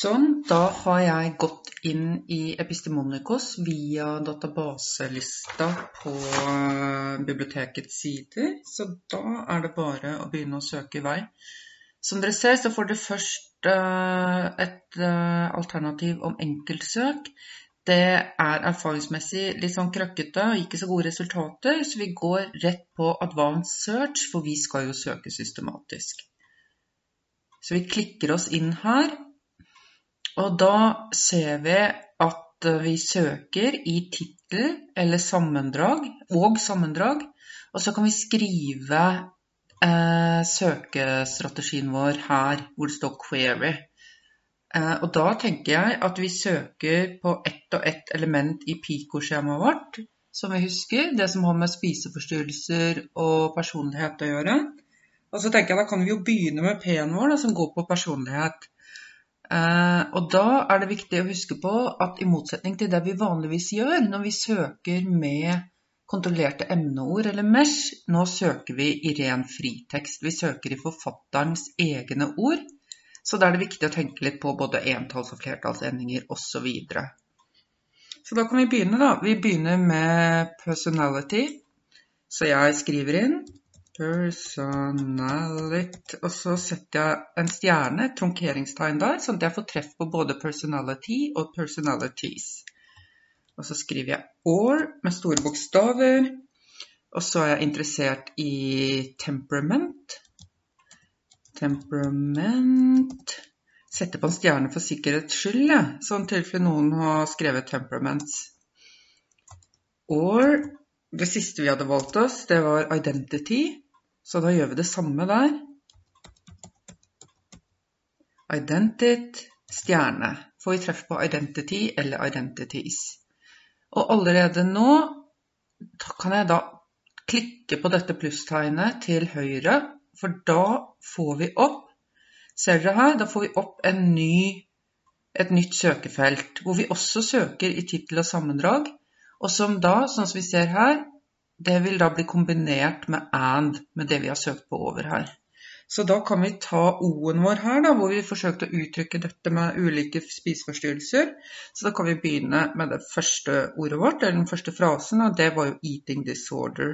Sånn, da har jeg gått inn i Epistemonikos via databaselista på bibliotekets sider, så da er det bare å begynne å søke i vei. Som dere ser, så får dere først et alternativ om enkeltsøk. Det er erfaringsmessig litt sånn krøkkete og ikke så gode resultater, så vi går rett på Advanced Search, for vi skal jo søke systematisk. Så vi klikker oss inn her. Og da ser vi at vi søker i titel eller sammendrag, og så kan vi skrive søkestrategien vår her, hvor det står query. Og da tenker jeg at vi søker på ett og ett element i PICO-skjemaet vårt, som vi husker, det som har med spiseforstyrrelser og personlighet å gjøre. Og så tenker jeg, da kan vi jo begynne med P-en vår, da, som går på personlighet. Og da er det viktig å huske på at i motsetning til det vi vanligvis gjør når vi søker med kontrollerte emneord eller mesh, nå søker vi i ren fritekst. Vi søker i forfatterens egne ord, så da er det viktig å tenke litt på både entalls- og flertallsendinger og så videre. Så da kan vi begynne da. Vi begynner med personality, så jeg skriver inn personality, og så setter jeg en stjerne, et trunkeringstegn der, sånn at jeg får treff på både personality og personalities. Og så skriver jeg or med store bokstaver, og så er jeg interessert i temperament. Setter på en stjerne for sikkerhets skyld, ja. Sånn tilfelle noen har skrevet temperaments. Or det siste vi hadde valgt oss, det var identity, så da gjør vi det samme der. Identity, stjerne. Får vi treff på identity eller identities. Og allerede nå kan jeg da klikke på dette plusstegnet til høyre, for da får vi opp, ser dere her, da får vi opp et nytt søkefelt, hvor vi også søker i titel og sammendrag, og som da, sånn som vi ser her, det vil da bli kombinert med and, med det vi har søkt på over her. Så da kan vi ta O-en vår her da, hvor vi forsøkte å uttrykke dette med ulike spiseforstyrrelser. Så da kan vi begynne med det første ordet vårt, eller den første frasen, og det var jo eating disorder.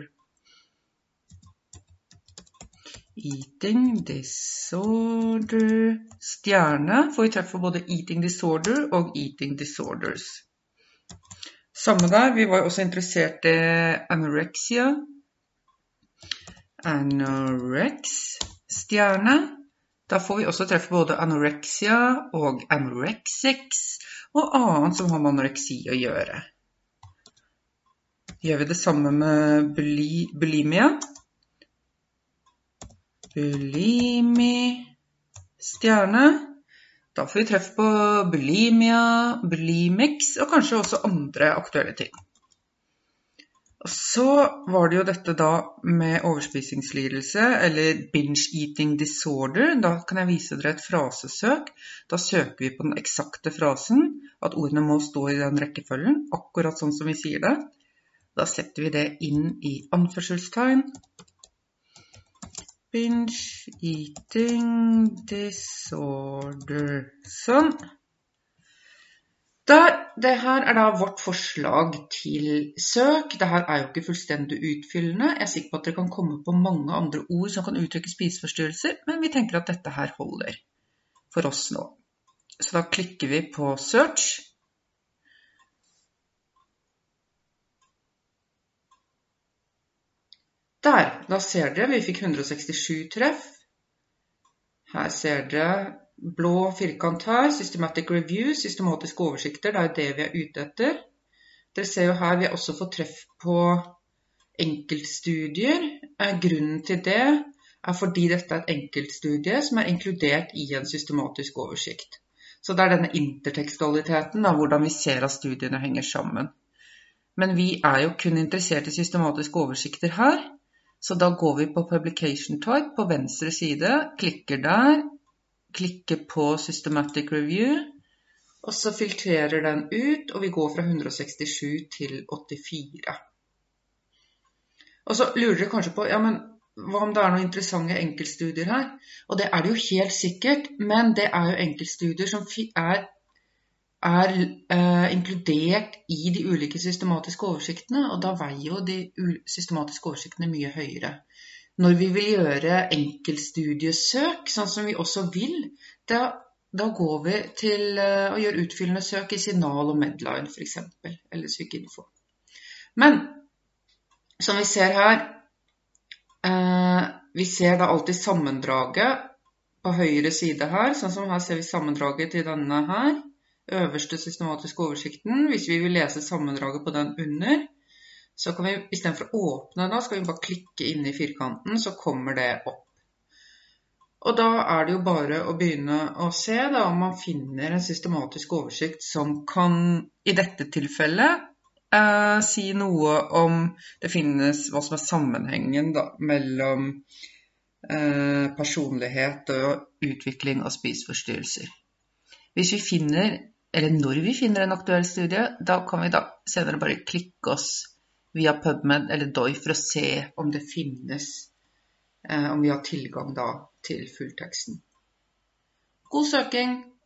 Eating disorder, stjerne, får vi treff på både eating disorder og eating disorders. Samme der, vi var også interessert i anorexia. Anorex, stjerne. Da får vi også treffe både anorexia og anorexics, og annet som har med anoreksi å gjøre. Gjør vi det samme med bulimia. Bulimi, stjerne. Da får vi treff på bulimia, bulimics, og kanskje også andre aktuelle ting. Og så var det jo dette da med overspisingslidelse, eller binge eating disorder. Da kan jeg vise dere et frasesøk. Da søker vi på den eksakte frasen, at ordene må stå i den rekkefølgen, akkurat sånn som vi sier det. Da setter vi det inn i anførselstegn. Binge eating disorder. Sånn. Det her er da vårt forslag til søk. Det her er jo ikke fullstendig utfyllende. Jeg er sikker på at dere kan komme på mange andre ord som kan uttrykke spiseforstyrrelser, men vi tenker at dette her holder for oss nå. Så da klikker vi på search. Da ser dere, vi fikk 167 treff. Her ser dere blå firkant her, systematic review, systematiske oversikter, det er det vi er ute etter. Dere ser jo her, vi har også fått treff på enkeltstudier. Grunnen til det er fordi dette er et enkeltstudie som er inkludert i en systematisk oversikt. Så det er denne intertekstualiteten, hvordan vi ser at studiene henger sammen. Men vi er jo kun interessert i systematiske oversikter her. Så da går vi på Publication Type på venstre side, klikker der, klikker på Systematic Review, og så filtrerer den ut, og vi går fra 167 til 84. Og så lurer dere kanskje på, ja, men hva om det noen interessante enkeltstudier her? Og det det jo helt sikkert, men det jo enkeltstudier som inkludert i de ulike systematiske oversiktene, og da veier jo de systematiske oversiktene mye høyere. Når vi vil gjøre enkeltstudiesøk, sånn som vi også vil, da går vi til å gjøre utfyllende søk i Signal og Medline for eksempel, eller Psykinfo. Men, som vi ser her, vi ser da alltid sammendraget på høyre side her, sånn som her ser vi sammendraget til denne her, øverste systematiske oversikten. Hvis vi vil lese sammendraget på den under, så kan vi, i stedet for å åpne da, skal vi bare klikke inn i firkanten, så kommer det opp. Og da det jo bare å begynne å se da, om man finner en systematisk oversikt som kan, i dette tilfellet, si noe om det finnes hva som sammenhengen da, mellom personlighet og utvikling av spiseforstyrrelser. Hvis vi finner, eller når vi finner en aktuell studie, da kan vi da senere bare klikke oss via PubMed eller DOI for å se om det finnes, om vi har tilgang da til fullteksten. God søking!